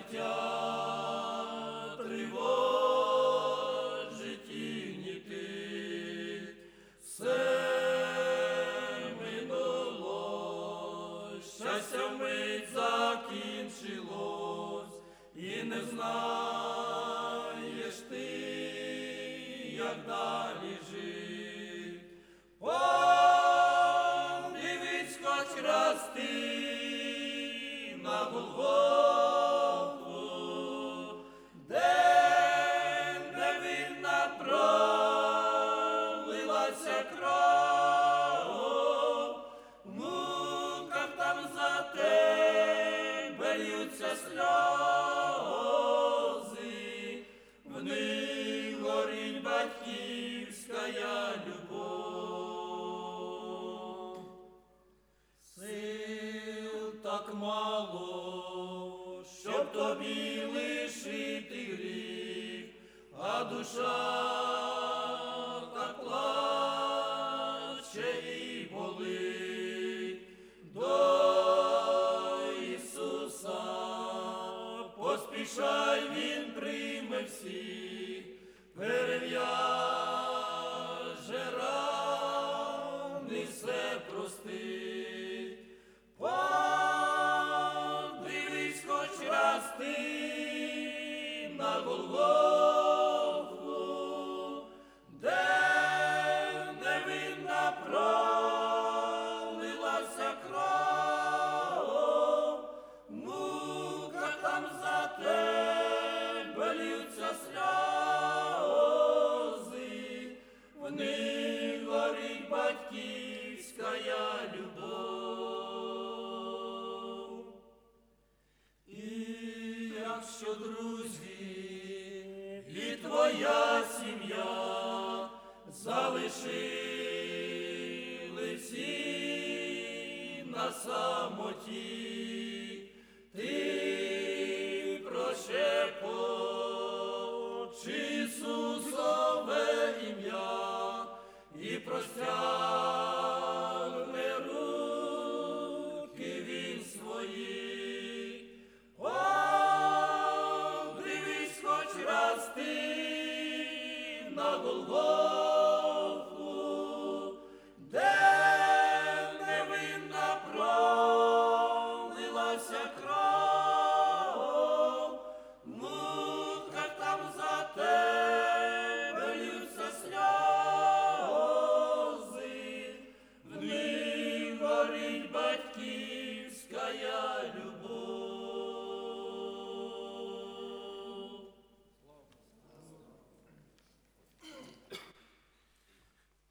життя тривожить і гнітить. Все минуло, щастя вмить закінчилось, і не знаєш ти, як далі жить. Подивись хоч раз ти на Голгофу, де невинна пролилася кров, в муках там за тебе льються сльози, в них горить батьківська любов. Сил так мало, щоб тобі лишити гріх, а душа так плаче і болить. До Ісуса поспішай, Він прийме всіх, перев'яже рани, все простить. Подивись хоч раз ти на Голгофу, де невинна пролилася кров, в муках там за тебе льються сльози, в них горить батьківська любов. І якщо, друзі, і твоя сім'я залишили всі на самоті, ти прошепочи Ісусове ім'я і простягне руки Він свої. Подивись хоч раз ти на Голгофу, де невинна пролилася кров, в муках там за тебе льються сльози, в них горить батьківська любов.